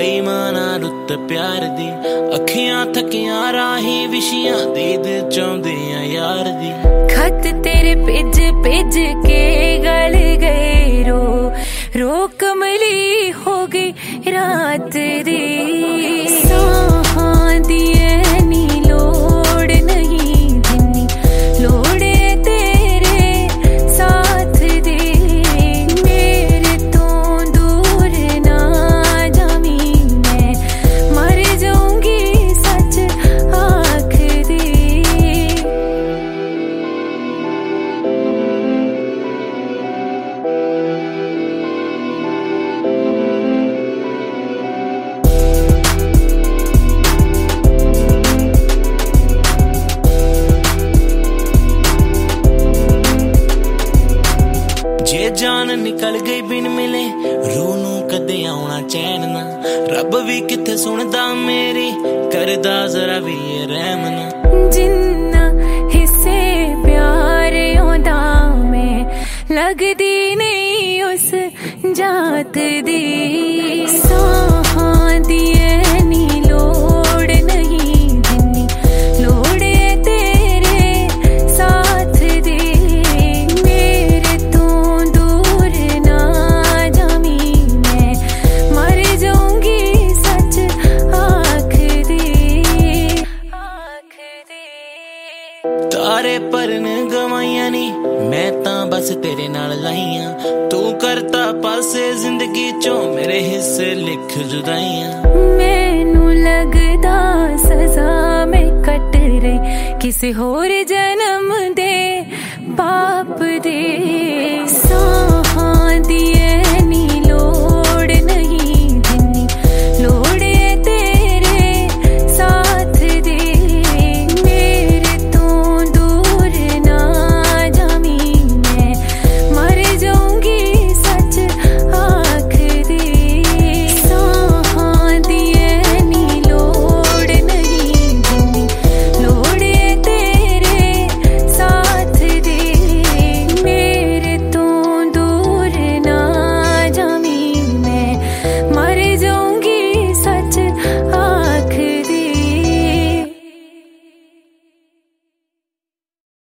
बेईमाना रुत प्यार दी अखियां थकियां राही विशियां दीद चाहुंदे आ यार दी खत तेरे पिज पिज के गल गए रो कमली हो गई रात दी साहां दी नी लोड़ नहीं जिन्नी लोड़े तेरे साथ दे मेरे तो दूर ना जामी मैं मर जाऊंगी सच आख दे जे जान निकल गई बिन मिले रूह नूं कदे आउणा चैन ना रब भी किथे सुनदा मेरी करदा जरा भी रहम ना जिन्ना हिस्से प्यार आंदा मैं लगदी नहीं उस जात दी साहां दी नी लोड़ नहीं जिन्नी लोड़े तेरे साथ दे मेरे तो दूर ना जामी मैं मर जाऊंगी सच आख दे तारे परन गवाइयां नी मैं तां बस तेरे नाल लाइयां तू करता पासे जिंदगी चो मेरे हिस्से लिख जुदाइयां मैनू लगदा सजा मैं कट रही किसी होर जन्म दे पाप दे साहां दी